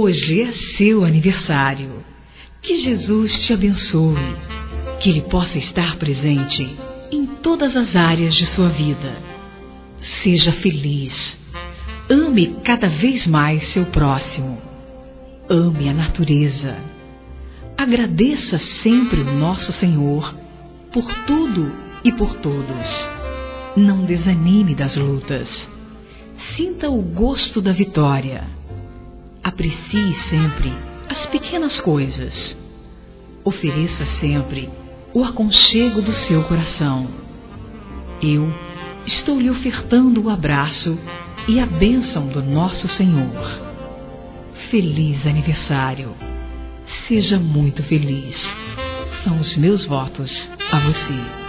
Hoje é seu aniversário. Que Jesus te abençoe, que Ele possa estar presente em todas as áreas de sua vida. Seja feliz. Ame cada vez mais seu próximo. Ame a natureza. Agradeça sempre o nosso Senhor por tudo e por todos. Não desanime das lutas. Sinta o gosto da vitória. Aprecie sempre as pequenas coisas. Ofereça sempre o aconchego do seu coração. Eu estou lhe ofertando o abraço e a bênção do nosso Senhor. Feliz aniversário. Seja muito feliz. São os meus votos a você.